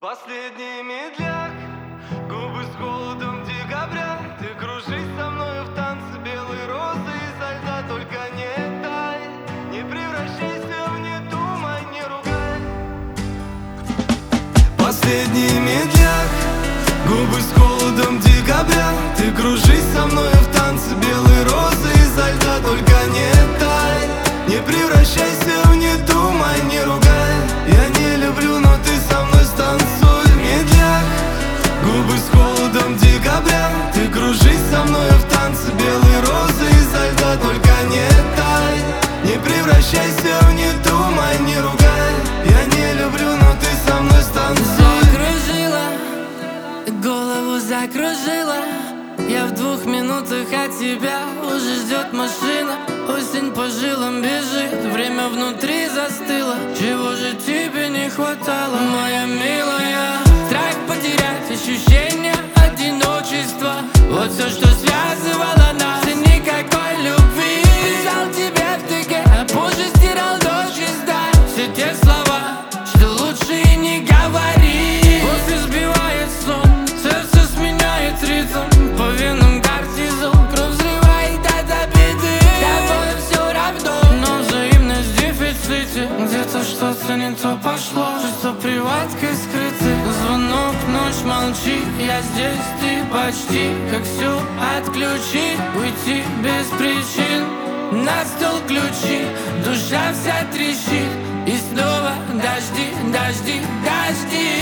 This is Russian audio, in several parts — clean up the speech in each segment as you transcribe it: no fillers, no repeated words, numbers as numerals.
Последний медляк, губы с холодом декабря. Ты кружись со мною в танце белой розы изо льда. Только не тай, не превращайся в недумай, не ругай. Последний медляк, губы с холодом декабря. Ты кружись со мною в танце белой розы изо льда. Только не тай, не превращайся в недумай, не ругай. Я не люблю, но ты со мной станцуй. Медляк, губы с холодом декабря. Ты кружись со мною в танце белой розы изо льда. Только не тай, не превращайся в недумай, не ругай. Я не люблю, но ты со мной станцуй. Закружила, голову закружила. Я в 2 минутах от тебя, уже ждет машина. Осень по жилам бежит, время внутри застыло. Чего же тебе не хватало, моя милая? Страх потерять, ощущение одиночества. Вот все, что связывало нас, и никакой любви. Писал тебе в ТГ, а позже стирал до чиста. Все те слова, что лучше и не говори. После сбивает сон, сердце сменяет ритм. По венам кортизол, кровь взрывает от обиды. Тобой все равно, но взаимность в дефиците. Где-то что-то не то пошло, чувство приваткой скрыты. Звонок, ночь, молчи, я здесь, ты почти. Как все отключить, уйти без причин. На стол ключи, душа вся трещит. И снова дожди, дожди, дожди.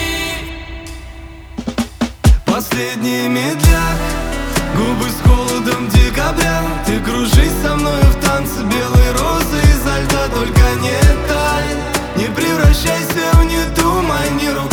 Последний медляк, губы с холодом декабря. Ты кружись со мною в танце белой розы изо льда. Только не тай, не превращайся в недумай, не ругай.